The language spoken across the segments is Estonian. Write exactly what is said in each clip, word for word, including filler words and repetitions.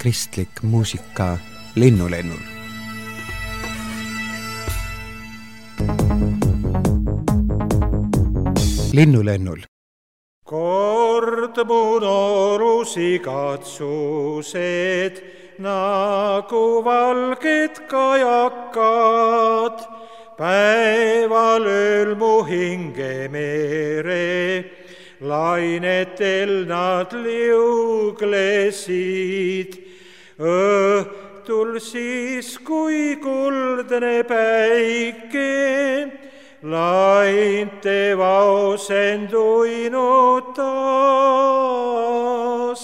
kristlik muusika Linnulennul. Linnulennul. Kord mu noorusi katsused, nagu valged kajakad, päeval ööl mu hinge mere, lainetel nad liuglesid. Õhtul siis, kui kuldne päike lainte vaosenduinud taas,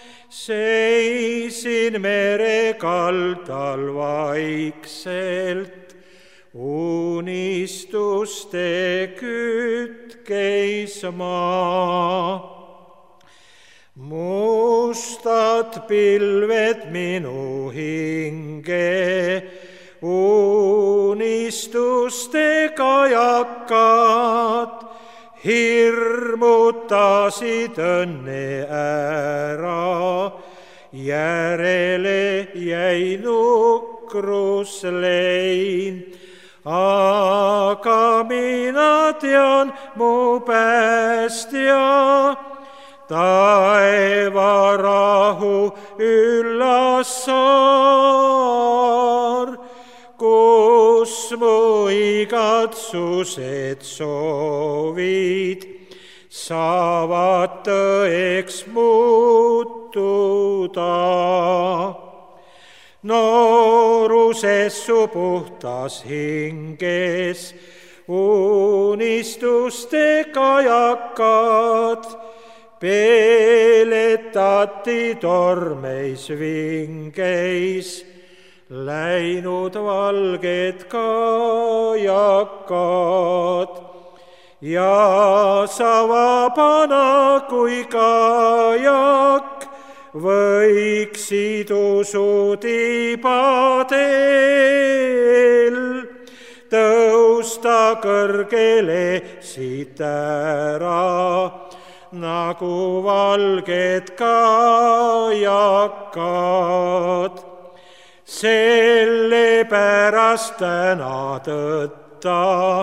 seisin mere kaldal vaikselt, unistuste kütkeis maa. Mustad pilved minu hinge, unistuste kajakad, hirmutasid õnne ära, järele jäi nukrus lein. Aga mina tean, mu päästja, taevarahu üllas saar, kus mu igatsused soovid saavad tõeks muutuda. Nooruses su puhtas hinges unistuste kajakad, peletati tormeis vingeis, läinud valged kajakad. Ja sa vabana kui kajak võiksid usutibadel tõusta kõrgele siit ära, nagu valged kajakad. Sellepärast täna tõtta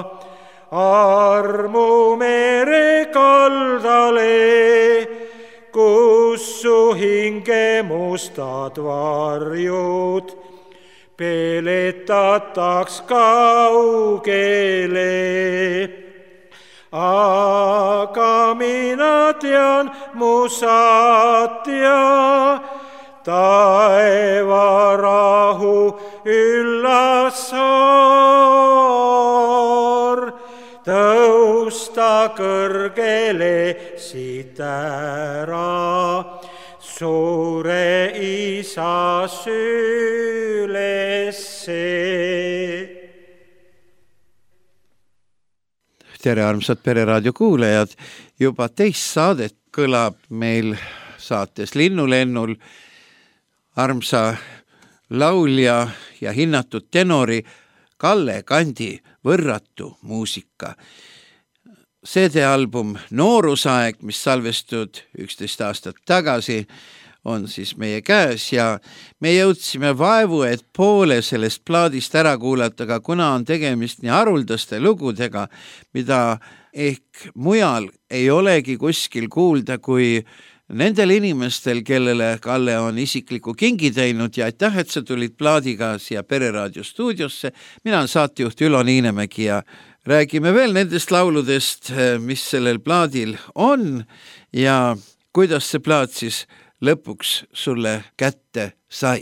armu mere kaldale, kus su hinge mustad varjud peletataks kaugele. Aga mina tean, mu saatja, taevarahu üllas saar, tõusta kõrgele siit ära, suure isa sülesse. Tere, armsad Pereraadio kuulajad! Juba teist saadet kõlab meil saates Linnulennul armsa laulja ja hinnatud tenori Kalle Kandi võrratu muusika. C D-album Noorusaeg, mis salvestud üksteist aastat tagasi, on siis meie käes ja me jõudsime vaevu, et poole sellest plaadist ära kuulata, aga kuna on tegemist nii haruldaste lugudega, mida ehk mujal ei olegi kuskil kuulda kui nendel inimestel, kellele Kalle on isikliku kingi teinud ja aitäh, et sa tulid plaadiga siia Pereraadio stuudiosse. Mina olen saatejuht Ülo Niinemägi ja räägime veel nendest lauludest, mis sellel plaadil on ja kuidas see plaat siis lõpuks sulle kätte sai.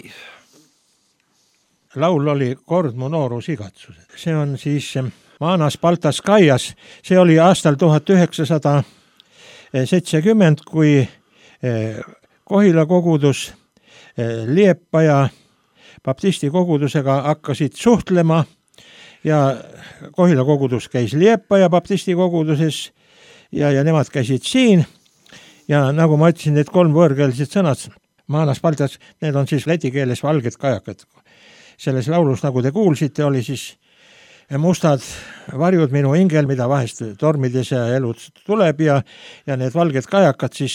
Laul oli Kord mu noorus igatsused. See on siis Maanas Baltaskaias. See oli aastal tuhat üheksasada seitsekümmend, kui Kohila kogudus Liepaja baptisti kogudusega hakkasid suhtlema ja Kohila kogudus käis Liepaja baptisti koguduses ja, ja nemad käisid siin. Ja nagu ma ütlesin, need kolm võõrkeelsed sõnad, Maanas Baltas, need on siis läti keeles valged kajakad. Selles laulus, nagu te kuulsite, oli siis mustad varjud minu hingel, mida vahest tormides ja elud tuleb ja, ja need valged kajakad siis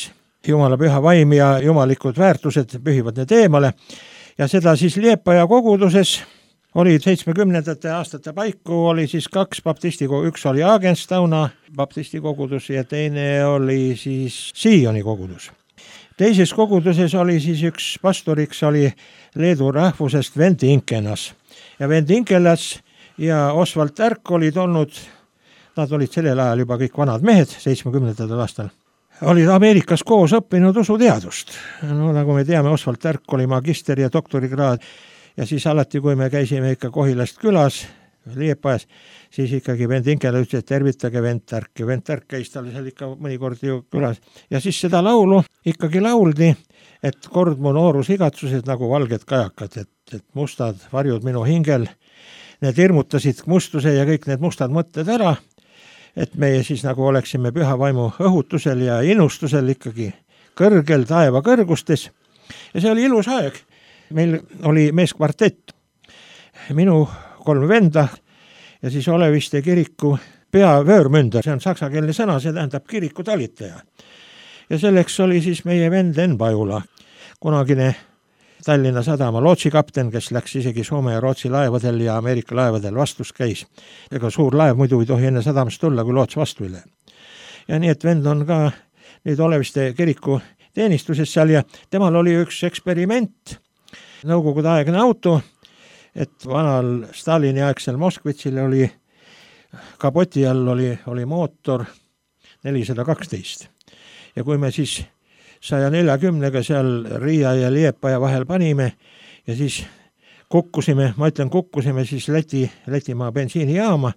Jumala püha vaim ja jumalikud väärtused pühivad need eemale. Ja seda siis Liepaja koguduses oli seitsmekümnendate aastate paiku, oli siis kaks baptisti, üks oli Agenstauna baptisti kogudus ja teine oli siis Sioni kogudus. Teises koguduses oli siis üks pastoriks, oli Leedu rahvusest Vent Inkenas. Ja Vent Inkelas ja Oswald Tärk olid olnud, nad olid sellel ajal juba kõik vanad mehed, seitsmekümnendatel aastal, olid Ameerikas koos õppinud usuteadust. No nagu me teame, Oswald Tärk oli magister ja doktorikraad ja siis alati, kui me käisime ikka Kohilast külas, Liepajas, siis ikkagi Vent Inkela ütles, et tervitage Vent Tärk ja Vent Tärk käis tal seal ikka mõnikord ju külas. Ja siis seda laulu ikkagi lauldi, et kord mu noorus igatsused nagu valged kajakad, et, et mustad varjud minu hingel, need hirmutasid mustuse ja kõik need mustad mõtted ära, et meie siis nagu oleksime püha vaimu õhutusel ja innustusel ikkagi kõrgel taeva kõrgustes. Ja see oli ilus aeg. Meil oli meeskvartett, minu kolm venda ja siis Oleviste kiriku peavöörmünder, see on saksakeelne sõna, see tähendab kiriku talitaja. Ja selleks oli siis meie vend Enn Pajula, kunagine Tallinna sadama lootsikapten, kes läks isegi Soome ja Rootsi laevadel ja Ameerika laevadel vastus käis. Ega suur laev muidu ei tohi enne sadamast tulla, kui loots vastu üle. Ja nii, et vend on ka nüüd Oleviste kiriku teenistuses seal ja temal oli üks eksperiment, nõukogude aegne auto, et vanal Stalini aegsel Moskvitsil oli kapoti all oli, oli mootor nelisada kaksteist. Ja kui me siis saja neljakümnega seal Riia ja Liepaja vahel panime ja siis kukkusime, ma ütlen kukkusime siis Läti, Lätimaa bensiinijaama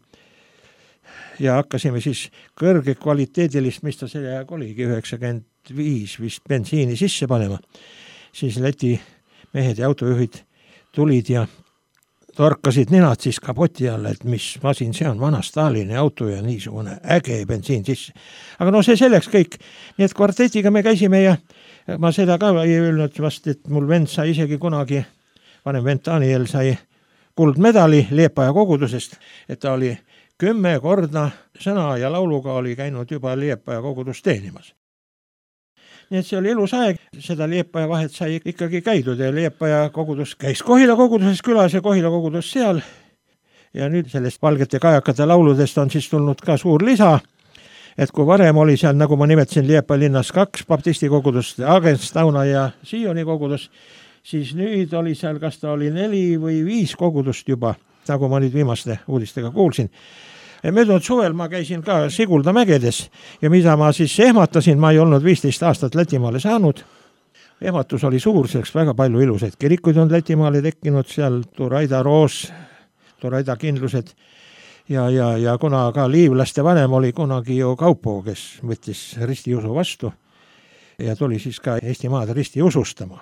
ja hakkasime siis kõrge kvaliteedilist, mis ta selle aeg oligi, üheksakümmend viis vist bensiini sisse panema, siis Läti mehed ja autojuhid tulid ja torkasid ninad siis kapoti alla, et mis masin see on, vana Stalini auto ja niisugune äge bensiin sisse. Aga no see selleks kõik. Nii et kvartetiga me käisime ja ma seda ka ei öelnud vast, et mul vend sai isegi kunagi, vanem vend Daniel sai kuldmedali Liepaja kogudusest, et ta oli kümme korda sõna ja lauluga oli käinud juba Liepaja kogudust teenimas. Nii et see oli ilus aeg, seda Liepaja vahet sai ikkagi käidud ja Liepaja kogudus käis Kohila koguduses külas ja Kohila kogudus seal. Ja nüüd sellest valgete kajakate lauludest on siis tulnud ka suur lisa, et kui varem oli seal, nagu ma nimetasin, Liepaja linnas kaks baptisti kogudust, Agenstauna ja Sioni kogudus, siis nüüd oli seal, kas ta oli neli või viis kogudust juba, nagu ma nüüd viimaste uudistega kuulsin. Ja möödunud suvel ma käisin ka Sigulda mägedes ja mida ma siis ehmatasin, ma ei olnud viisteist aastat Lätimaale saanud. Ehmatus oli suur, selleks väga palju ilusaid kirikuid on Lätimaale tekkinud, seal Turaida Roos, Turaida kindlused ja, ja, ja kuna ka liivlaste vanem oli kunagi ju Kaupo, kes võttis ristiusu vastu ja tuli siis ka Eesti maad risti usustama.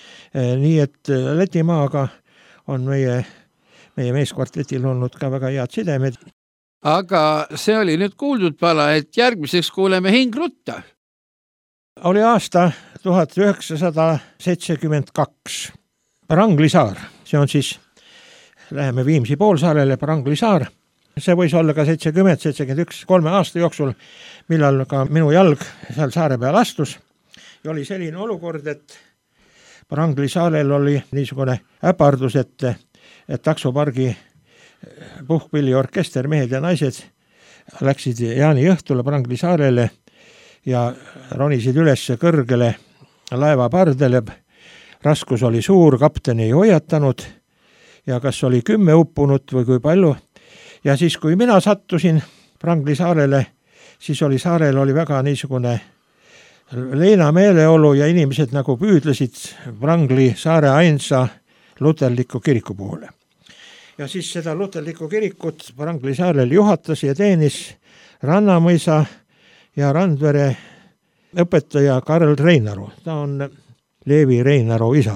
Nii et Lätimaaga on meie, meie meeskvartetil olnud ka väga head sidemed. Aga see oli nüüd kuuldud pala, et järgmiseks kuuleme Hingrutta. Oli aasta tuhat üheksasada seitsekümmend kaks. Pranglisaar, see on siis, läheme Viimsi poolsaarele, Pranglisaar. See võis olla ka seitsekümmend, seitsekümmend üks, kolme aasta jooksul, millal ka minu jalg seal saare peal astus. Ja oli selline olukord, et Pranglisaarel oli niisugune äpardus, et, et taksopargi puhkpilliorkester, mehed ja naised läksid Jaani õhtule Pranglisaarele ja ronisid üles kõrgele laeva pardele. Raskus oli suur, kapten ei hoiatanud ja kas oli kümme uppunut või kui palju. Ja siis, kui mina sattusin Pranglisaarele, siis oli saarel oli väga niisugune leina meeleolu ja inimesed nagu püüdlesid Prangli saare ainsa luterliku kiriku poole. Ja siis seda luterliku kirikut Pranglisaarel juhatas ja teenis Rannamõisa ja Randvere õpetaja Karl Reinaru. Ta on Leevi Reinaru isa.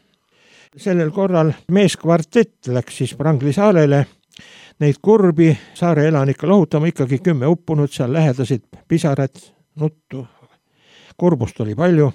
Sellel korral meeskvartett läks siis Pranglisaarele neid kurbi saare elanikke lohutama, ikkagi kümme uppunud, seal lähedasid pisarad, nuttu, kurbust oli palju.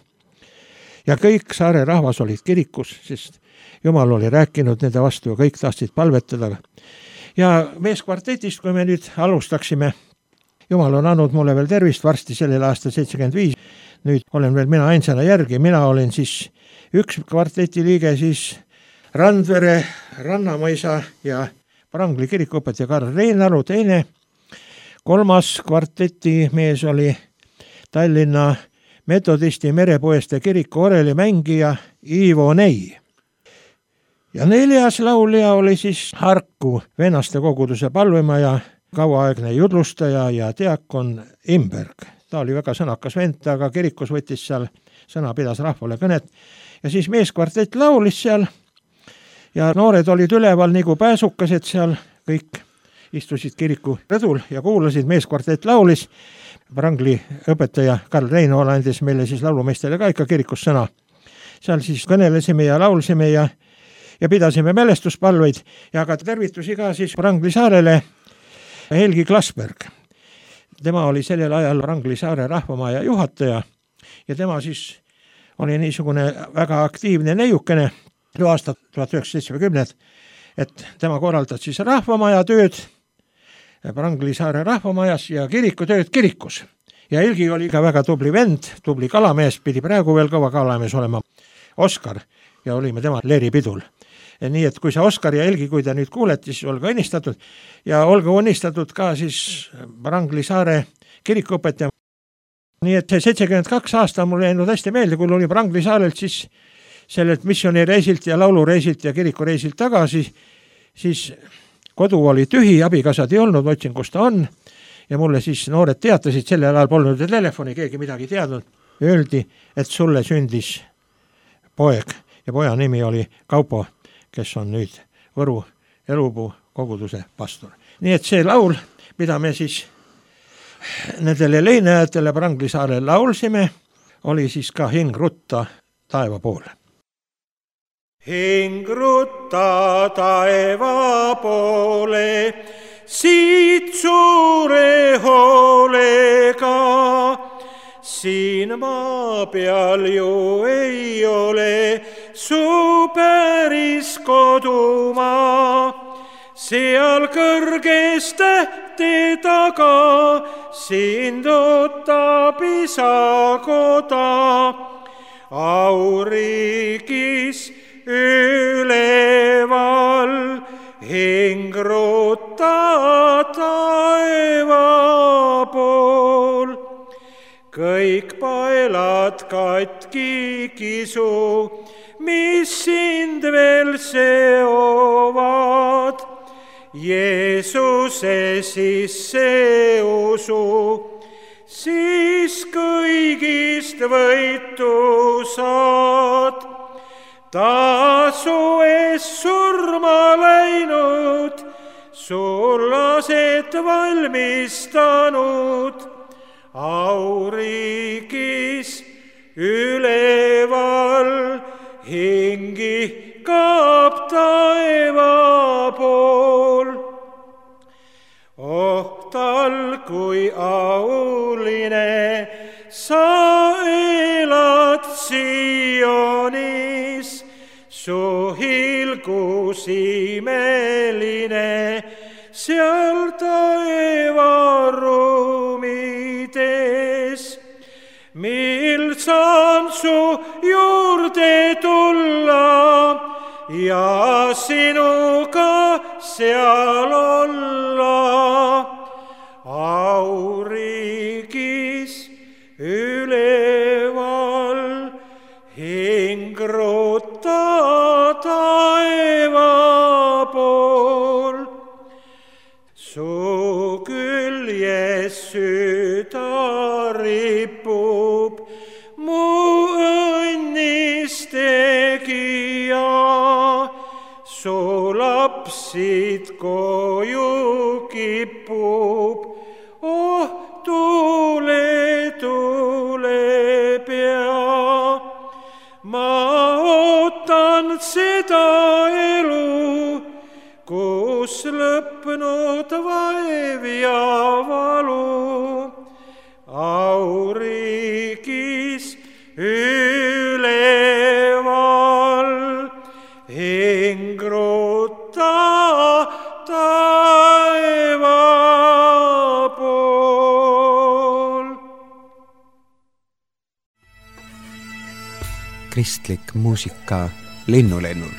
Ja kõik saare rahvas olid kirikus, sest Jumal oli rääkinud nende vastu ja kõik tahtsid palvetada. Ja meeskvartetist, kui me nüüd alustaksime Jumal on andnud mulle veel tervist, varsti sellel aastal seitsekümmend viis. Nüüd olen veel mina ainsana järgi, mina olin siis üks kvarteti liige, siis Randvere, Rannamõisa ja Prangli kirikuõpetaja Karl Reinalu, teine. Kolmas kvarteti mees oli Tallinna metodisti Merepoeste kiriku orelimängija Ivo Nei. Ja neljas laulja oli siis Harku vennaste koguduse palvemaja, kauaaegne judlustaja ja diakon Imberg. Ta oli väga sõnakas vend, aga kirikus võttis seal sõna, pidas rahvale kõnet. Ja siis meeskvartett laulis seal ja noored olid üleval nagu pääsukased seal, kõik istusid kiriku rõdul ja kuulasid, meeskvartett laulis. Prangli õpetaja Karl Reinalu andis meile siis laulumeestele ka ikka kirikus sõna. Seal siis kõnelesime ja laulsime ja, ja pidasime mälestuspalveid ja ka tervitusi ka siis Prangli saarele Helgi Klasberg. Tema oli sellel ajal Prangli saare rahvamaja juhataja ja tema siis oli niisugune väga aktiivne neiukene aastat tuhat üheksasada seitsekümmend, et tema korraldas siis rahvamaja tööd Prangli saare rahvamajas ja kirikutööd kirikus. Ja Helgi oli ka väga tubli vend, tubli kalamees, pidi praegu veel kõva kalamees olema, Oskar, ja olime tema leeripidul. Nii et kui sa Oskar ja Helgi, kui te nüüd kuulete, siis olge õnnistatud ja olge õnnistatud ka siis Prangli saare kirikuõpetaja. Nii et seitsekümmend kaks aasta mul jäinud hästi meelde, kui oli Prangli saarelt siis sellelt missioonireisilt ja laulureisilt ja kirikureisilt tagasi, siis kodu oli tühi, abikasad ei olnud, otsin, kus ta on ja mulle siis noored teatasid, sellel ajal polnud telefoni, keegi midagi teadnud, öeldi, et sulle sündis poeg ja poja nimi oli Kaupo, kes on nüüd Võru Elupuu koguduse pastor. Nii et see laul, mida me siis nendele leinajatele Prangli saarel laulsime, oli siis ka Hing rutta taeva poole. Hing rutta taeva poole, siit suure hoolega, siin maa peal ju ei ole su päris kodumaa. Seal kõrges tähte taga sind ootab isa koda, auriigis üleval hing rutta taeva pool. Kõik paelad katki kisu, mis sind veel seovad. Jeesuse sisse usu, siis kõigist võitu saad. Tasu ees surma läinud, sullased valmistanud, auriigis üleval hingi kaab taeva pool. Oh tal kui auline, sa elad Sionis, su hilgus imeline, seal taeva ruumides. Mil saan su juurde tulla ja sinuga seal olla, auriigis üleval hing rutta taeva pool. Su küljes süda ripub, mu õnnis tegija, su lapsid koju kipub, oh tule, tule pea. Ma ootan seda elu, kus lõpnud vaev ja valu, auriigis üleval hing rutta taeva pool. baptistlik muusika Linnulennul.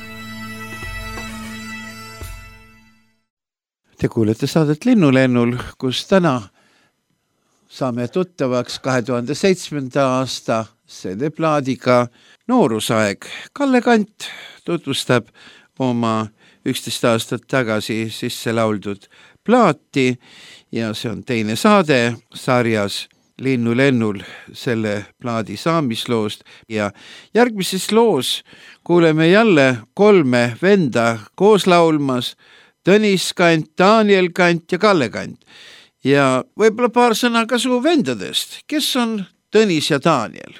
Te kuulete saadet Linnulennul, kus täna saame tuttavaks kahe tuhande seitsmenda aasta C D-plaadiga Noorusaeg. Kalle Kant tutvustab oma üksteist aastat tagasi sisse lauldud plaati ja see on teine saade sarjas Linnulennul selle plaadi saamisloost ja järgmises loos kuuleme jälle kolme venda koos laulmas: Tõnis Kant, Daniel Kant ja Kalle Kant. Ja võib-olla paar sõna ka su vendadest. Kes on Tõnis ja Daniel?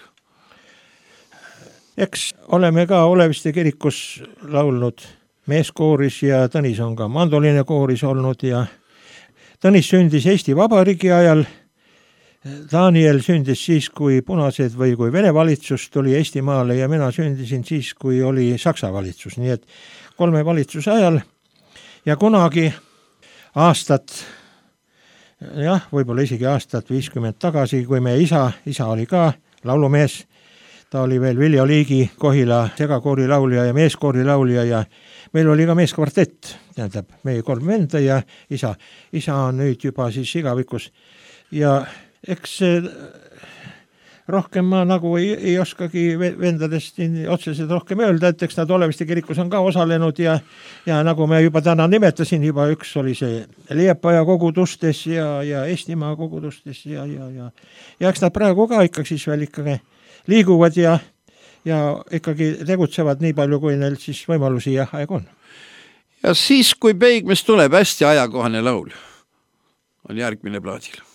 Eks oleme ka Oleviste kirikus laulnud meeskooris ja Tõnis on ka mandoliine kooris olnud ja Tõnis sündis Eesti Vabariigi ajal. Daniel sündis siis, kui punased või kui Vene valitsus tuli Eestimaale ja mina sündisin siis, kui oli Saksa valitsus. Nii et kolme valitsuse ajal ja kunagi aastat, jah, võib-olla isegi aastat viiskümmend tagasi, kui meie isa, isa oli ka laulumees, ta oli veel Viljo Liigi Kohila segakoori laulja ja meeskoori laulja ja meil oli ka meeskvartett, tähendab meie kolm venda ja isa. Isa on nüüd juba siis igavikus ja eks rohkem ma nagu ei, ei oskagi vendadest otseselt rohkem öelda, et eks nad Oleviste kirikus on ka osalenud ja, ja nagu me juba täna nimetasin, juba üks oli see Liepaja kogudustes ja, ja Eestimaa kogudustes ja, ja, ja, ja eks nad praegu ka ikkagi siis veel ikkagi liiguvad ja, ja ikkagi tegutsevad nii palju, kui neil siis võimalusi ja aeg on. Ja siis, kui Peigmes tuleb hästi ajakohane laul, on järgmine plaadil.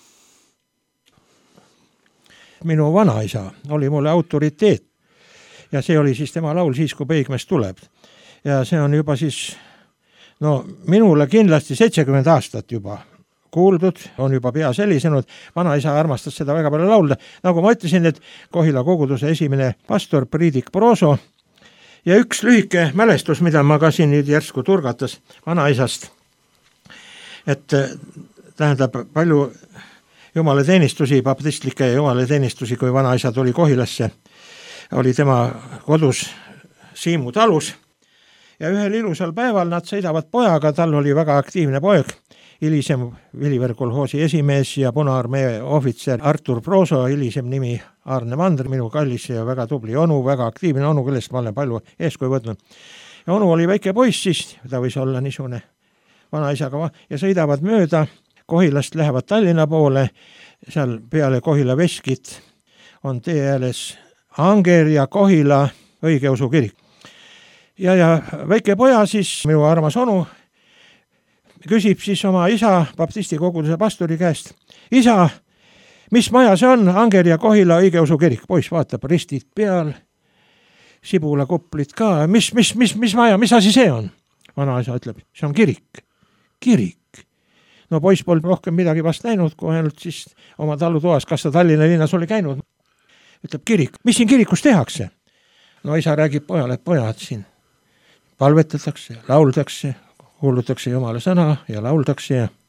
Minu vanaisa oli mulle autoriteet ja see oli siis tema laul siis, kui Peigmes tuleb. Ja see on juba siis, no minule kindlasti seitsekümmend aastat juba kuuldud, on juba pea sellisenud. Vanaisa armastas seda väga palju laulda. Nagu ma ütlesin, et Kohila koguduse esimene pastor Priidik Prooso ja üks lühike mälestus, mida ma ka siin nüüd järsku turgatas vanaisast, et tähendab palju jumalateenistusi, baptistlikke jumalateenistusi, kui vanaisa tuli Kohilasse, oli tema kodus Siimu talus ja ühel ilusal päeval nad sõidavad pojaga, tal oli väga aktiivne poeg, hilisem Viliver kolhoosi esimees ja Punaarmee ohvitser Artur Prooso, hilisem nimi Arne Mandr, minu kallis ja väga tubli onu, väga aktiivne onu, kellest ma olen palju eeskuju võtnud. Ja onu oli väike poiss siis, ta võis olla niisugune vanaisaga ja sõidavad mööda Kohilast, lähevad Tallinna poole, seal peale Kohila veskit on tee ääles Anger ja Kohila õigeusu kirik. Ja, ja väike poja siis, minu armas onu, küsib siis oma isa, baptisti koguduse pastori käest: isa, mis maja see on, Anger ja Kohila õigeusu kirik? Poiss vaatab, ristid peal, sibula kuplid ka, mis, mis, mis, mis maja, mis asi see on? Vanaisa ütleb, see on kirik. Kirik. No poiss polnud rohkem midagi vast näinud, kui ainult siis oma talutoas, kas ta Tallinna linnas oli käinud. Ütleb, kirik, mis siin kirikus tehakse? No isa räägib pojale, et pojad siin palvetatakse, lauldakse, kuulutakse Jumala sõna ja lauldakse. Ja...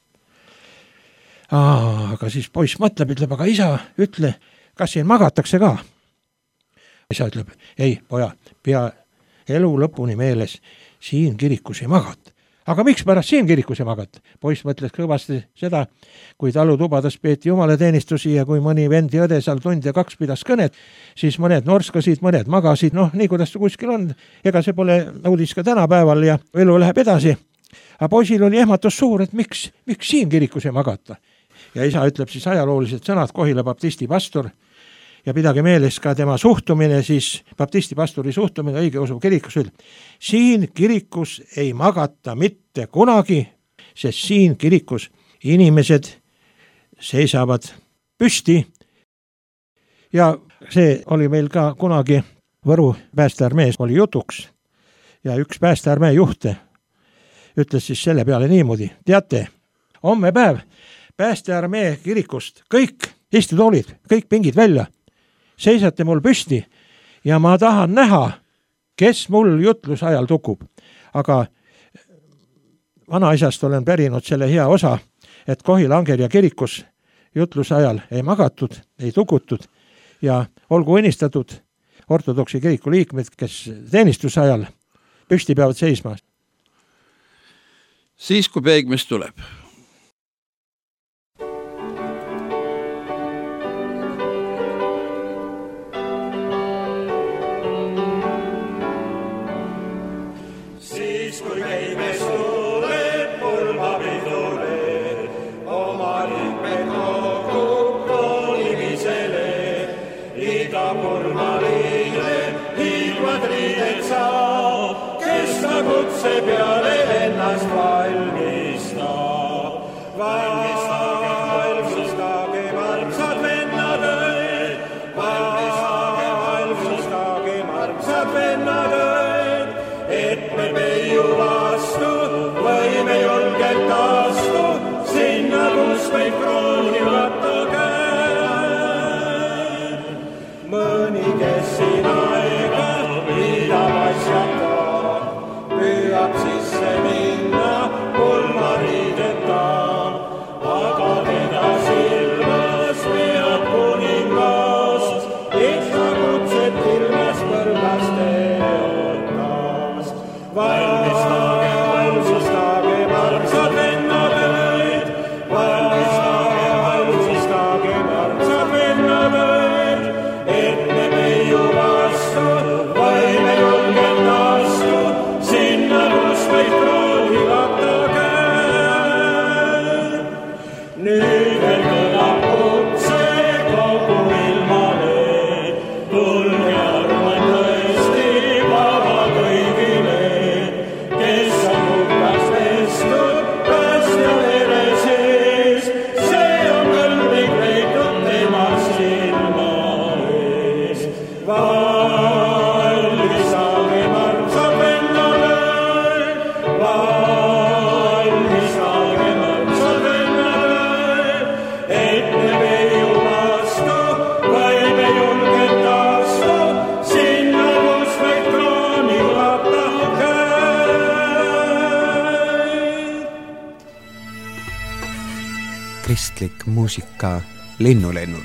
Aa, aga siis poiss mõtleb, ütleb, aga isa, ütle, kas siin magatakse ka? Isa ütleb, ei, poja, pea elu lõpuni meeles, siin kirikus ei magata. Aga miks pärast siin kirikus ei magata? Poiss mõtles kõvasti seda, kui talutubades peeti jumalateenistusi ja kui mõni vend ja õde seal tund ja kaks pidas kõnet, siis mõned norskasid, mõned magasid, noh, nii kuidas see kuskil on. Ega see pole uudis ka tänapäeval ja elu läheb edasi. Aga poisil oli ehmatus suur, et miks, miks siin kirikus ei magata? Ja isa ütleb siis ajaloolised sõnad, Kohila baptisti pastor, ja pidage meeles ka tema suhtumine, siis baptisti pastori suhtumine õigeusu kirikus ütleb: siin kirikus ei magata mitte kunagi, sest siin kirikus inimesed seisavad püsti. Ja see oli meil ka kunagi Võru päästearmees oli jutuks ja üks päästearmee juhte ütles siis selle peale niimoodi: teate, homme päev päästearmee kirikust kõik istutoolid, kõik pingid välja, seisate mul püsti ja ma tahan näha, kes mul jutlus ajal tukub. Aga vanaisast olen pärinud selle hea osa, et Kohila Anger ja kirikus jutluse ajal ei magatud, ei tukutud ja olgu õnnistatud ortodoksi kiriku liikmed, kes teenistuse ajal püsti peavad seisma. Siis, kui peegmees tuleb. Siis, kui peegmees tuleb, pulmapidule, oma liikmed kokku kroonimisele, iga pulmaliile hiilvad riided saab, kes ta kutse peale ennast valmistab. Valmistage armsad vennad õed, valmistage armsad vennad õed, et me peiu vastu võime julgelt astu, sinna kus meid kroonivad käed. Mõni, kes siin aega viidab asjata, püüab sisse minna pulmariideta, aga teda silmas peab kuningast, eks ta kutset ilmas põrgaste ootas. Valmistage, valmistage armsad vennad õed, valmistage, valmistage armsad vennad õed, et me peiu vastu võime julgelt astu, sinna kus meid kroonivad käed. Nüüd veel kõlab kutse kogu ilmale, tulge armad tõesti vaba kõigile, kes on hukkas pestud päästja vere sees, see on kõlblik leitud temast silma ees. Valmistage armsad vennad õed, valmistage armsad vennad õed, et me peiu vastu võime julgelt astu, sinna kus meid kroonivad käed. Kristlik muusika Linnulennul.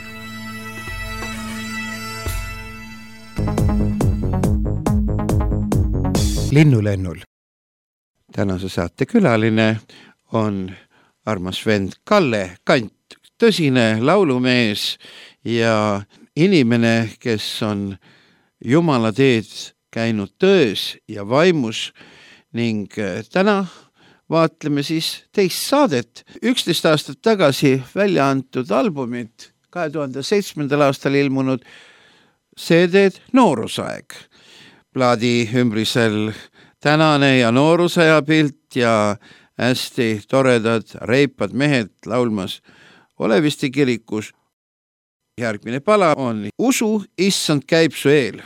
Linnulennul. Tänase saate külaline on armas vend Kalle Kant, tõsine laulumees ja inimene, kes on Jumala teed käinud tões ja vaimus ning täna vaatleme siis teist saadet. üksteist aastat tagasi välja antud albumit, kahe tuhande seitsmendal aastal ilmunud C D-d Noorusaeg. Plaadi ümbrisel tänane ja noorusaja pilt ja hästi toredad reipad mehed laulmas Olevisti kirikus. Järgmine pala on Usu, issand käib su eel.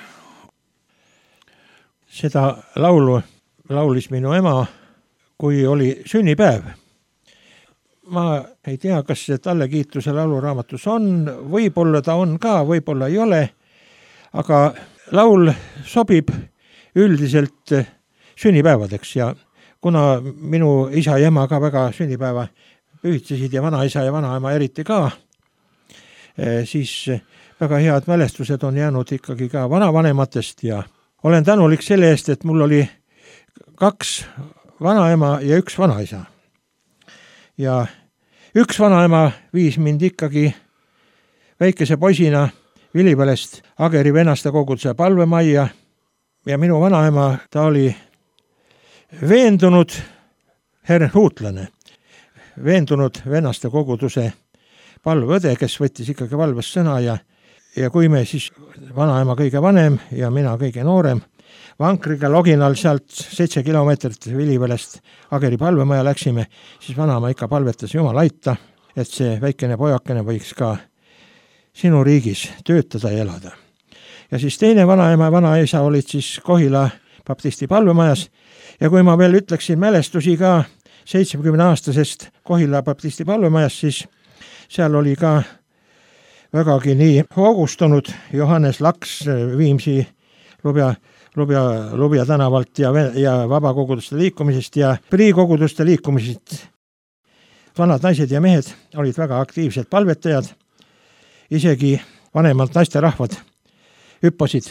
Seda laulu laulis minu ema, kui oli sünnipäev. Ma ei tea, kas see talle kiituse lauluraamatus on, võib-olla ta on ka, võib-olla ei ole, aga laul sobib üldiselt sünnipäevadeks ja kuna minu isa ja ema ka väga sünnipäeva pühitsesid ja vanaisa ja vanaema eriti ka, siis väga head mälestused on jäänud ikkagi ka vanavanematest ja olen tänulik selle eest, et mul oli kaks vanaema ja üks vanaisa. Ja üks vanaema viis mind ikkagi väikese poisina Vilipälest Ageri venaste koguduse palvemajja ja minu vanaema, ta oli veendunud herhuutlane, veendunud venaste koguduse palveõde, kes võttis ikkagi valves sõna ja, ja kui me siis vanaema kõige vanem ja mina kõige noorem vankriga loginal sealt seitse kilomeetrit Vilipälest Ageri palvemaja läksime, siis vanaema ikka palvetas Jumal aita, et see väikene pojakene võiks ka sinu riigis töötada ja elada. Ja siis teine vanaema ja vanaisa olid siis Kohila baptisti palvemajas ja kui ma veel ütleksin mälestusi ka seitsmekümne aastasest Kohila baptisti palvemajas, siis seal oli ka vägagi nii hoogustunud Johannes Laks Viimsi Lubja, Lubja, Lubja tänavalt ja, ja vabakoguduste liikumisest ja priikoguduste liikumisest. Vanad naised ja mehed olid väga aktiivsed palvetajad, isegi vanemalt naisterahvad hüppasid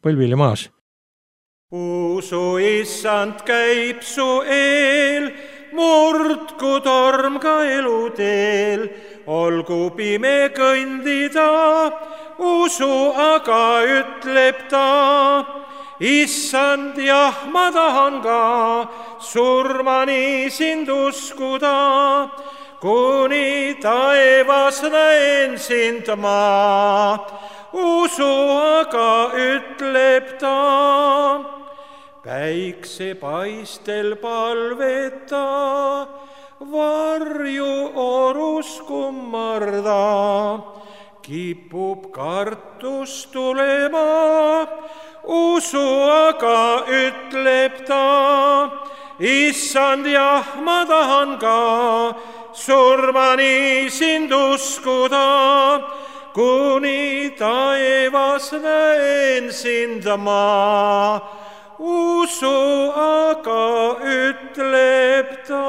Põlvili maas. Usu issand käib su eel, murdku torm ka eluteel, olgu pime kõndida, usu aga ütleb ta. Issand, jah, ma tahan ka surmani sind uskuda, kuni taevas näen sind ma. Usu aga ütleb ta. Päiksepaistel palveta, varju orus kummarda, kipub kartus tulema, usu aga ütleb ta. Issand, jah, ma tahan ka surmani sind uskuda, kuni taevas näen sind ma. Usu aga ütleb ta.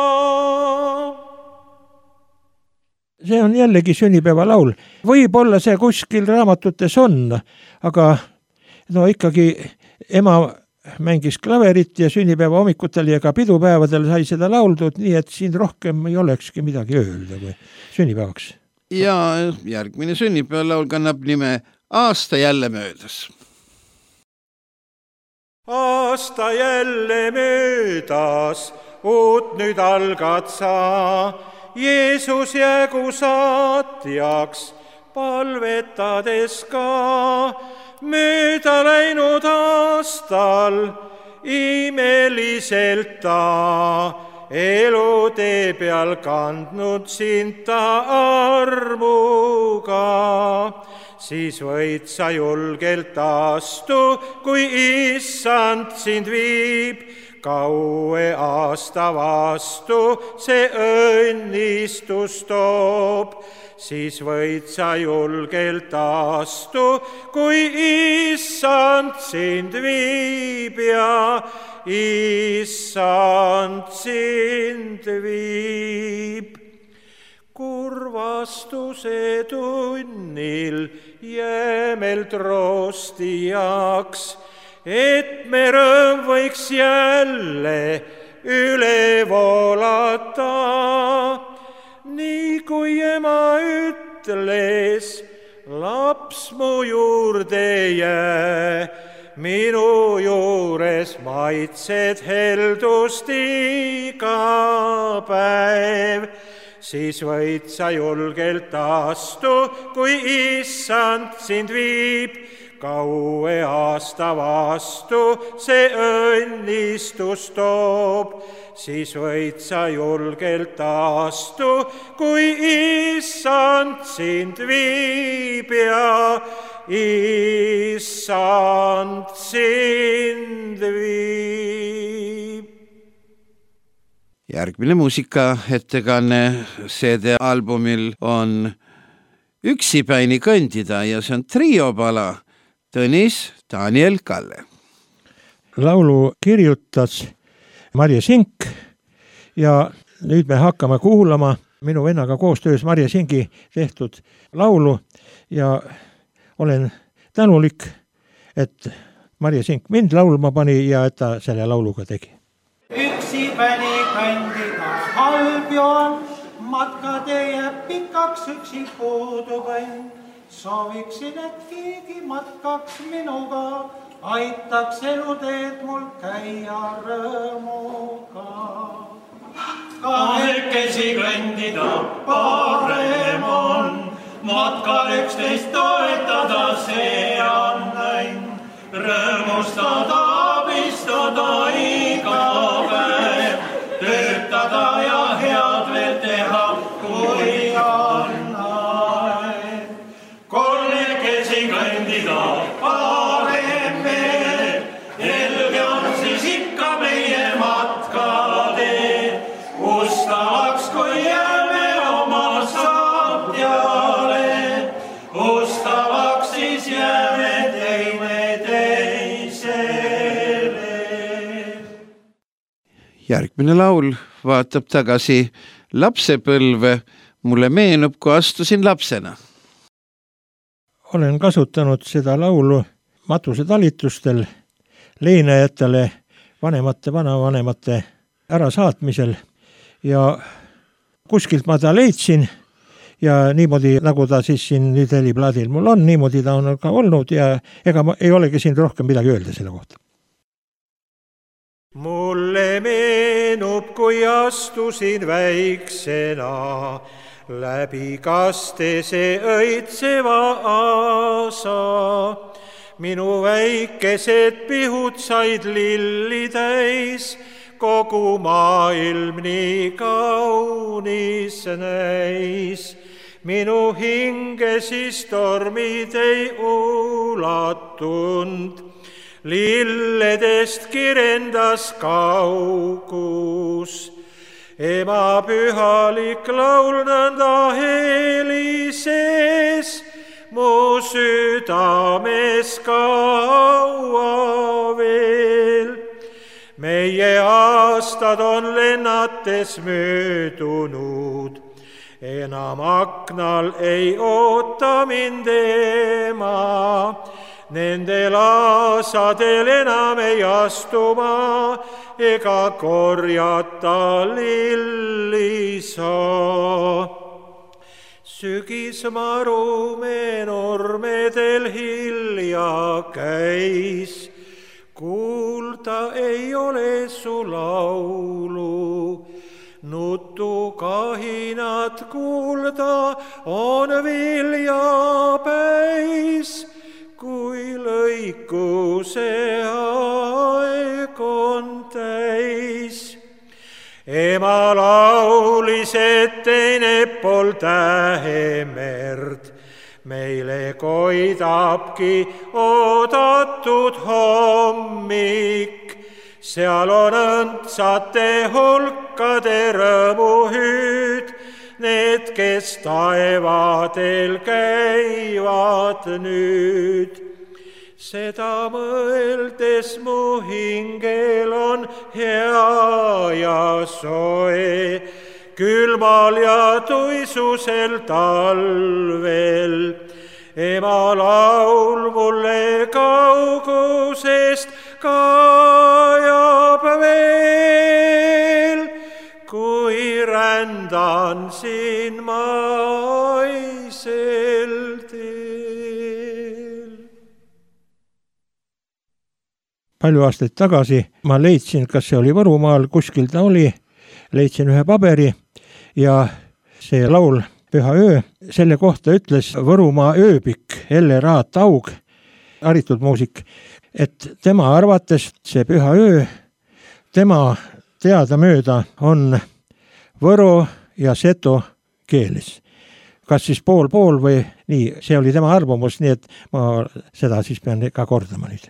See on jällegi sünnipäeva laul. Võib-olla see kuskil raamatutes on, aga no ikkagi ema mängis klaverit ja sünnipäeva hommikutel ja ka pidupäevadel sai seda lauldud, nii et siin rohkem ei olekski midagi öelda kui sünnipäevaks. Ja järgmine sünnipäevalaul kannab nime Aasta jälle möödas. Aasta jälle möödas, uut nüüd algad sa, Jeesus jäägu saatjaks, palvetades ka. Mööda läinud aastal imeliselt ta, elutee peal kandnud sind ta armuga. Siis võid sa julgelt astu, kui issand sind viib, kaue aasta vastu see õnnistus toob. Siis võid sa julgelt astu, kui issand sind viib ja issand sind viib. Kurvastuse tunnil jäämel troostijaks, et me rõõm võiks jälle üle voolata. Nii kui ema ütles, laps mu juurde jää, minu juures maitsed heldust iga päev. Siis võid sa julgelt astu, kui issand sind viib, kaue aasta vastu see õnnistus toob. Siis võid sa julgelt astu, kui issand sind viib ja issand sind viib. Järgmine muusikaettekanne C D-albumil on Üksipäini kõndida ja see on triopala Tõnis, Daniel, Kalle. Laulu kirjutas Marje Sink ja nüüd me hakkame kuulama minu vennaga koostöös Marje Singi tehtud laulu ja olen tänulik, et Marje Sink mind laulma pani ja et ta selle lauluga tegi. Üksipäini kõndida halb joon, matka teie pikaks üksi puudub õnn. Sooviksin, et keegi matkaks minuga, aitaks eluteed mul käia rõõmuga. Kahekesi kõndida parem on, matkal üksteist toetada, see on õnn. Rõõmustada, abistada iga päev, töötada ja head veel teha, kui on aeg. Kolmekesi kõndida parem veel, helge on siis ikka meie matkatee. Ustavaks, kui jääme oma saatjale, ustavaks siis jääme teine teisele. Järgmine laul vaatab tagasi lapsepõlve. Mulle meenub, kui astusin lapsena. Olen kasutanud seda laulu matusetalitustel leinajatele vanemate, vanavanemate ärasaatmisel ja kuskilt ma ta leidsin ja niimoodi, nagu ta siis siin nüüd heliplaadil mul on, niimoodi ta on ka olnud ja ega ma ei olegi siin rohkem midagi öelda selle kohta. Mulle meenub, kui astusin väiksena läbi kastese õitseva aasa. Minu väikesed pihud said lilli täis, kogu maailm nii kaunis näis. Minu hinge siis tormid ei ulatund, lilledest kirendas kaugus. Ema pühalik laul nõnda helises, mu südames kaua veel. Meie aastad on lennates möödunud, enam aknal ei oota mind ema. Nendel aasadel enam ei astuma ega korjata lilli saa. Sügismarume nurmedel hilja käis, kuulda ei ole su laulu. Nutukahinat kuulda on viljapäis, kui lõikuse aeg on täis. Ema laulis, et teine pool tähemerd meile koidabki oodatud hommik. Seal on õndsate hulkade rõõmuhüüd, need, kes taevadel käivad nüüd. Seda mõeldes mu hingel on hea ja soe, külmal ja tuisusel talvel. Ema laul mulle kaugusest kajab veel, kui rändan siin maisel teel. Palju aastaid tagasi ma leidsin, kas see oli Võrumaal, kuskil ta oli, leidsin ühe paberi ja see laul Püha öö, selle kohta ütles Võrumaa ööbik Elle Raataug, haritud muusik, et tema arvates see Püha öö, tema teadamööda on võro ja seto keeles. Kas siis pool-pool või nii, see oli tema arvamus, nii et ma seda siis pean ka kordama nüüd.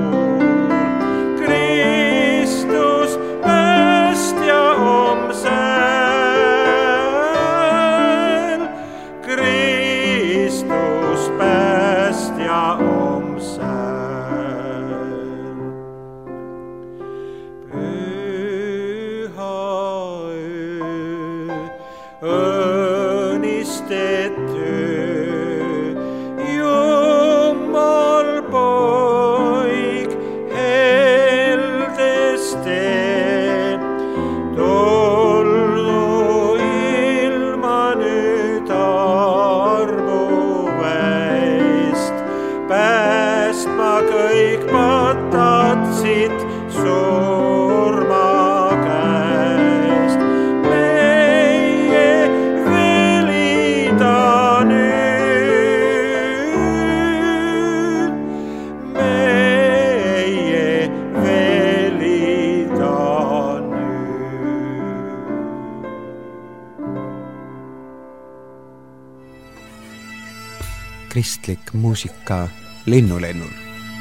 Kristus päästja om õnnistetty. Jummal poig heldes teeb, tulnu ilma nüüd armu väest, päästma kõik patatsid surma käest. Meie velida nüüd, meie velida nüüd. Kristlik muusika Linnulennul.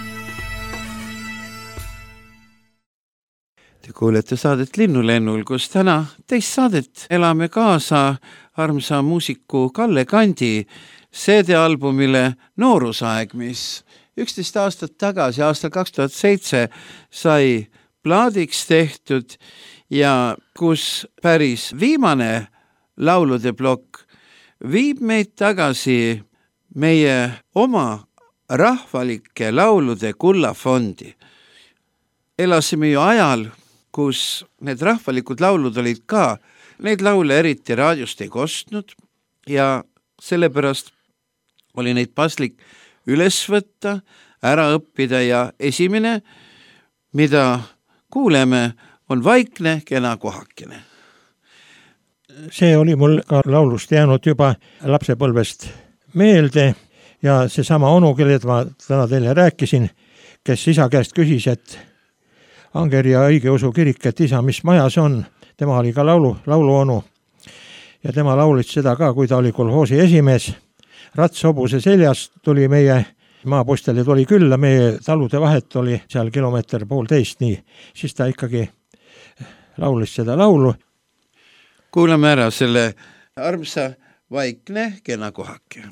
Te kuulete saadet Linnulennul, kus täna teist saadet elame kaasa armsa muusiku Kalle Kandi C D-albumile Noorusaeg, mis üksteist aastat tagasi, aastal kaks tuhat seitse sai plaadiks tehtud ja kus päris viimane laulude plokk viib meid tagasi meie oma rahvalike laulude kullafondi. Elasime ju ajal, kus need rahvalikud laulud olid ka, neid laule eriti raadiost ei kostnud ja sellepärast oli neid paslik üles võtta, ära õppida ja esimene, mida kuuleme, on Vaikne kena kohakene. See oli mul ka laulust jäänud juba lapsepõlvest meelde ja seesama onu, kellest ma täna teile rääkisin, kes isa käest küsis, et Angeria õigeusu kirik, et isa, mis majas on, tema oli ka laulu, lauluonu ja tema laulis seda ka, kui ta oli kolhoosi esimees. Ratshobuse seljas tuli meie maapostele, tuli külla, meie talude vahet oli seal kilomeeter poolteist, nii siis ta ikkagi laulis seda laulu. Kuulame ära selle armsa Vaikne kena kohake.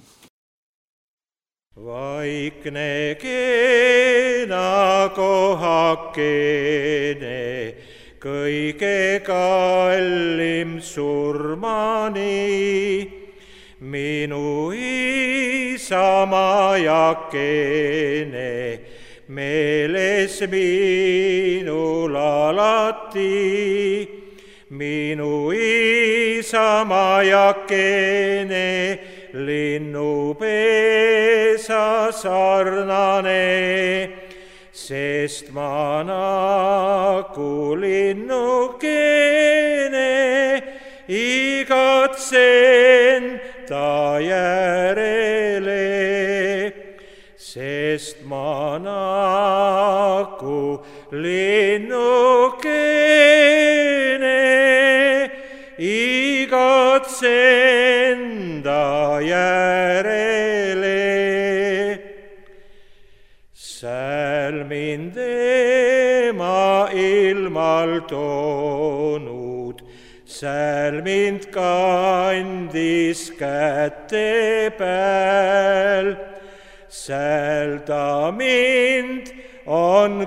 Vaikne kena kohakene, kõige kallim surmani, minu isamaa jakene, meeles minul alati, minu isamaa jakene, linnupesa sarnane, sest ma nagu linnukene igatsen ta järele, sest ma nagu linnukene igatsen ta järele. Sääl mind ema ilmal toonud, sääl mind kandis käte pääl, sääl ta mind on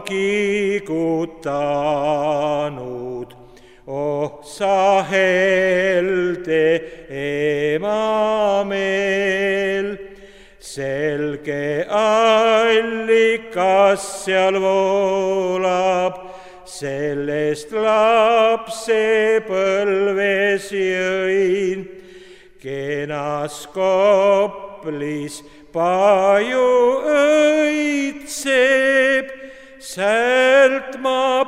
kiigutanud. Oh sa helde ema meel, selge allikas seal voolab, sellest lapse põlves jõin, kenas koplis paju õitseb, säält ma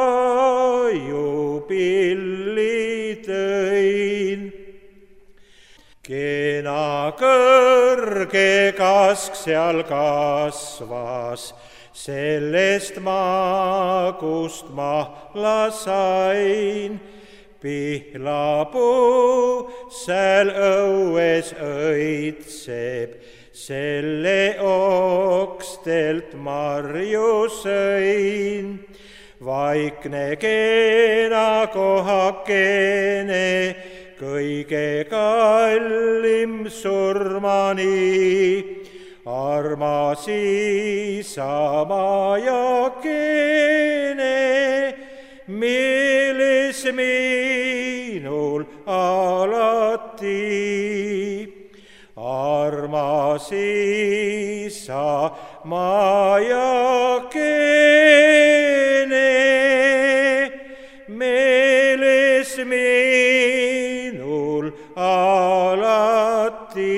paju pilli tõin. Kena kõrge kask seal kasvas, sellest magust mahla sain. Pihlapuu sääl õues õitseb, selle okstelt marju sõin. Vaikne kena kohakene, kõige kallim surmani, armas isamaa jakene, meeles minul alati. majakene meeles minul alati.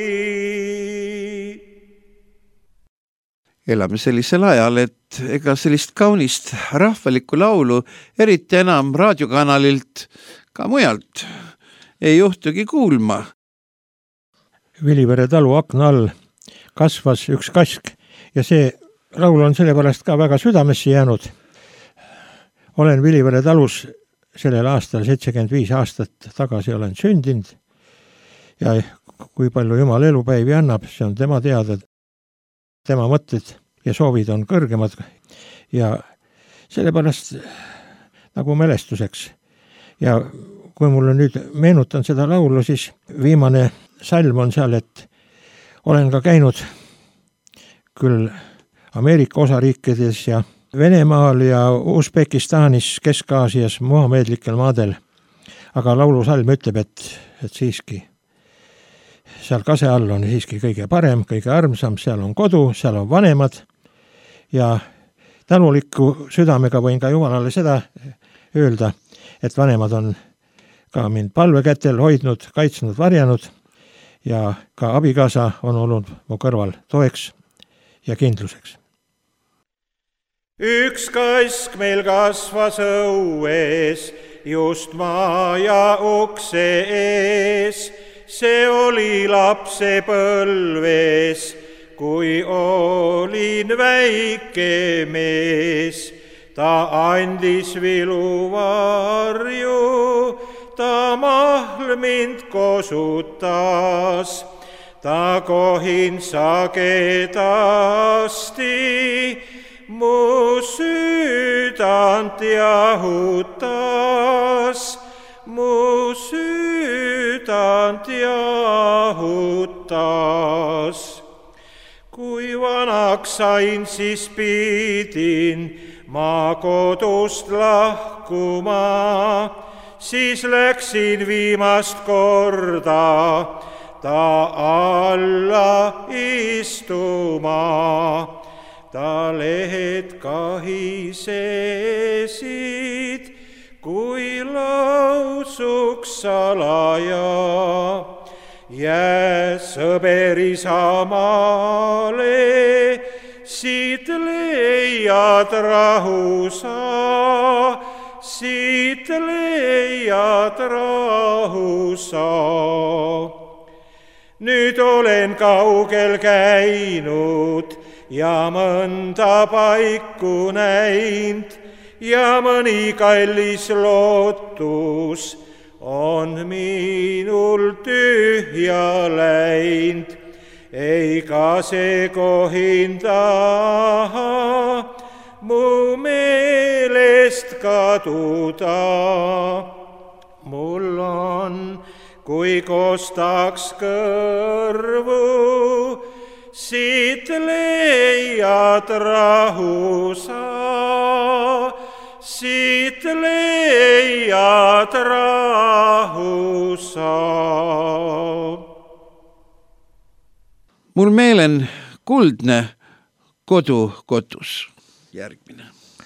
Elame sellisel ajal, et ega sellist kaunist rahvalikku laulu eriti enam raadiokanalilt ka mujalt ei juhtugi kuulma. Vilivere talu akna all kasvas üks kask ja see laul on sellepärast ka väga südamesse jäänud. Olen Vilivere talus sellel aastal seitsekümmend viis aastat tagasi olen sündinud ja kui palju Jumal elupäivi annab, see on tema teada. Tema mõtted ja soovid on kõrgemad ja sellepärast nagu mälestuseks. Ja kui mulle nüüd meenutan seda laulu, siis viimane salm on seal, et olen ka käinud küll Ameerika osariikides ja Venemaal ja Usbekistanis, Kesk-Aasias, muhameedlikel maadel. Aga laulusalm ütleb, et, et siiski seal kase all on siiski kõige parem, kõige armsam, seal on kodu, seal on vanemad ja tänuliku südamega võin ka Jumalale seda öelda, et vanemad on ka mind palvekätel hoidnud, kaitsnud, varjanud ja ka abikaasa on olnud mu kõrval toeks ja kindluseks. Üks kask meil kasvas õues, just maja ukse ees. See oli lapse põlves, kui olin väike mees. Ta andis viluvarju, ta mahl mind kosutas. Ta kohin sagedasti, mu südant jahutas. Mu südant jahutas. Kui vanaks sain, siis pidin ma kodust lahkuma, siis läksin viimast korda ta alla istuma. Ta lehed kahisesid, kui lausuks salaja. Jää sõber Isamaale, siit leiad rahu sa, siit leiad rahu sa. Nüüd olen kaugel käinud ja mõnda paiku näinud ja mõni kallis lootus on minul tühja läinud. Eikä se kohinda mu meelest kaduda. Mul on, kui kostaks kõrvu, siit leiad rahu sa, siit leiad rahu sa. Mul meelen kuldne kodu kotus. Järgmine.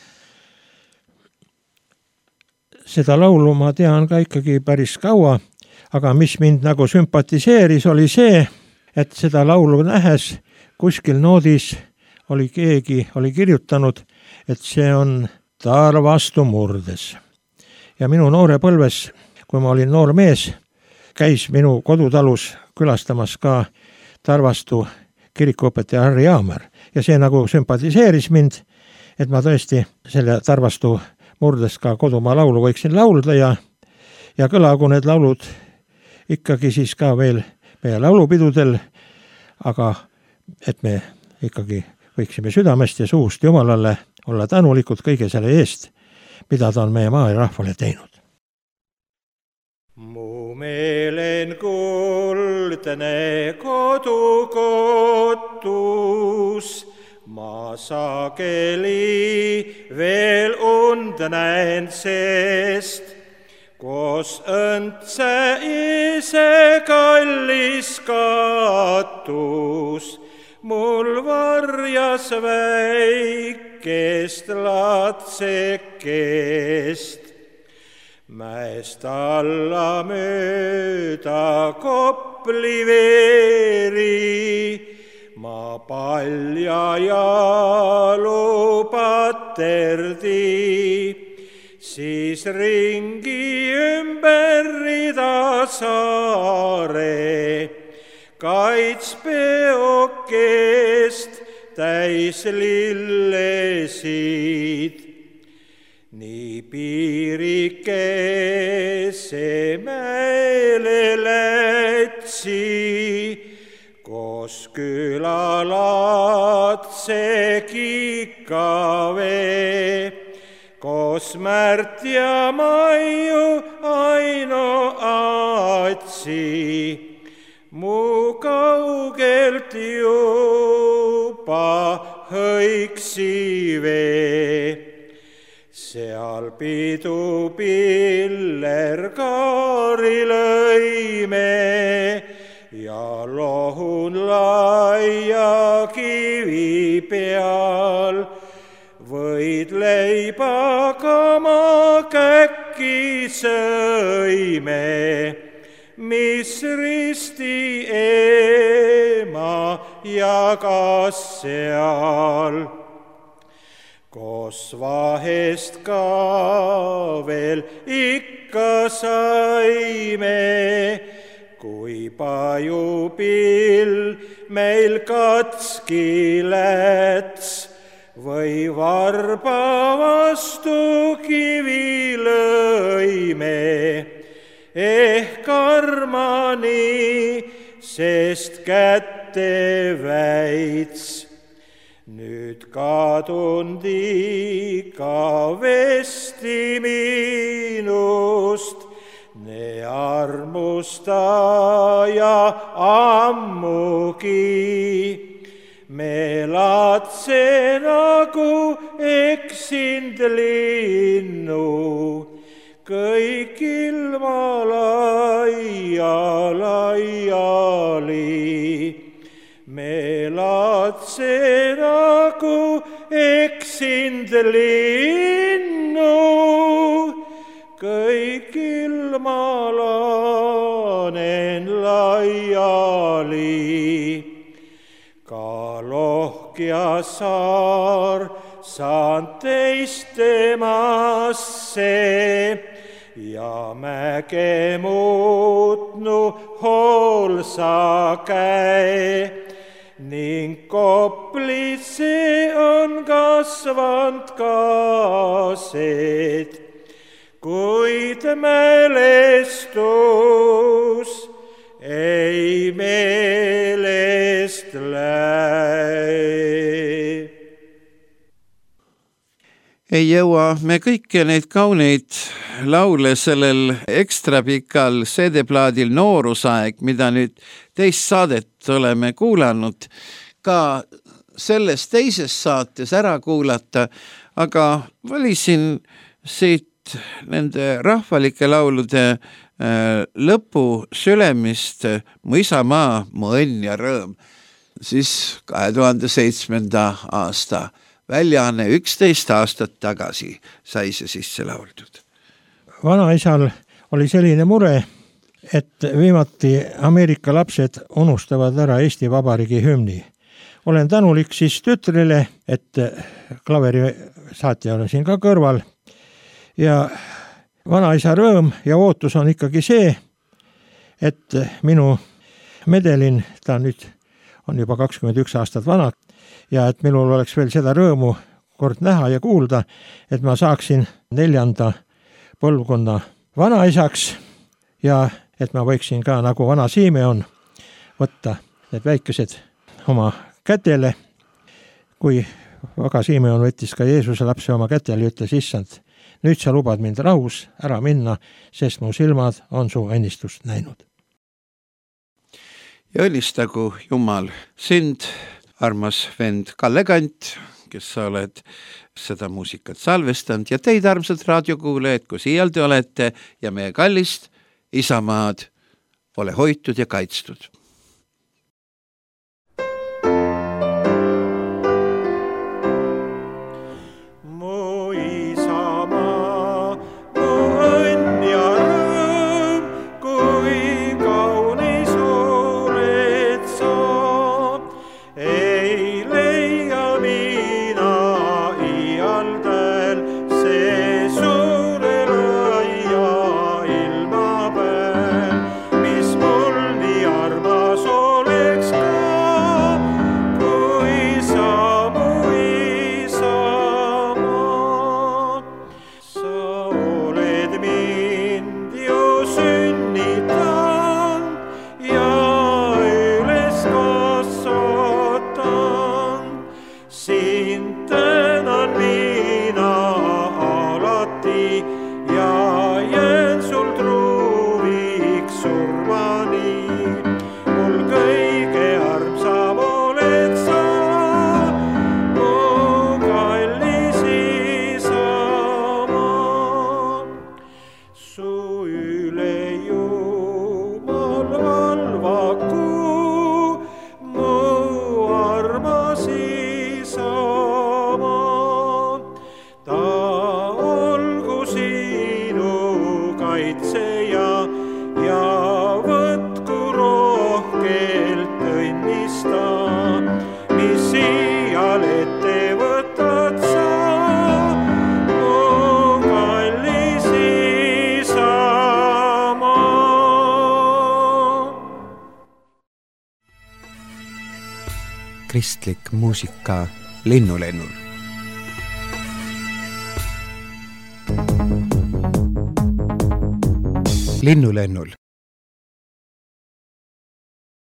Seda laulu ma tean ka ikkagi päris kaua, aga mis mind nagu sümpatiseeris oli see, et seda laulu nähes kuskil noodis oli keegi oli kirjutanud, et see on Tarvastu murdes. Ja minu noore põlves, kui ma olin noor mees, käis minu kodutalus külastamas ka Tarvastu kirikuõpetaja Harri Jaamer. Ja see nagu sümpatiseeris mind, et ma tõesti selle Tarvastu murdes ka kodumaa laulu võiksin laulda ja, ja kõlagu need laulud ikkagi siis ka veel meie laulupidudel, aga et me ikkagi võiksime südamest ja suust Jumalale olla tänulikud kõige selle eest, mida ta on meie maa ja rahvale teinud. Mu meelen kuldne kodukotus, ma sageli veel und näen sest, koos õndse ise kallis katus, mul varjas väikest latsekest. Mäest alla mööda Kopli veeri, ma palja jalu paterdi, siis ringi ümber rida saare, kaits peokest täis lillesid. Nii piirikese mäele lätsi, koos külalatse kikave, koos Märt ja Maiu Aino Atsi, mu kaugelt juba hõiksi vee. Seal pidu piller kaari lõime ja lohun laia kivi peal. Võid leibaga ma käkki sõime, mis risti ema jagas seal. Koos vahest ka veel ikka saime, kui pajupill meil katski läts või varba vastu kivi lõime. Ehk armani, sest kätte väits. Nüüd kadunud ikka vesti minust, ne armustaja ammugi. Me latse nagu eksind linnu, kõik ilma laia laiali. Me latse nagu eksind linnu, kõik ilma laanen laiali. Ka lohkja saar saan teist temasse ja mäge muutnu hoolsa käe. Ning Koplisse on kasvanud kaased, kuid mälestus ei meelest lähe. Ei jõua me kõiki neid kauneid laule sellel ekstra pikal C D-plaadil Noorusaeg, mida nüüd teist saadet oleme kuulanud, ka selles teises saates ära kuulata, aga valisin siit nende rahvalike laulude lõpu sülemist Mu isamaa, mu õnn ja rõõm, siis kahe tuhande seitsmenda aasta väljaanne, üksteist aastat tagasi sai see sisse lauldud. Vanaisal oli selline mure, et viimati Ameerika lapsed unustavad ära Eesti Vabariigi hümni. Olen tänulik siis tütrele, et klaveri saatja on siin ka kõrval. Ja vanaisa rõõm ja ootus on ikkagi see, et minu Medelin, ta nüüd on juba kakskümmend üks aastat vana, ja et minul oleks veel seda rõõmu kord näha ja kuulda, et ma saaksin neljanda põlvkonna vanaisaks ja et ma võiksin ka, nagu vana Simeon, võtta need väikesed oma kätele. Kui vaga Simeon võttis ka Jeesuse lapse oma kätele ja ütles, issand, nüüd sa lubad mind rahus ära minna, sest mu silmad on su õnnistust näinud. Ja õnnistagu Jumal sind, armas vend Kalle Kant, kes sa oled seda muusikat salvestanud, ja teid, armsad raadiokuulajad, kus iial te olete ja meie kallist isamaad, ole hoitud ja kaitstud. kristlik muusika Linnulennul. Linnulennul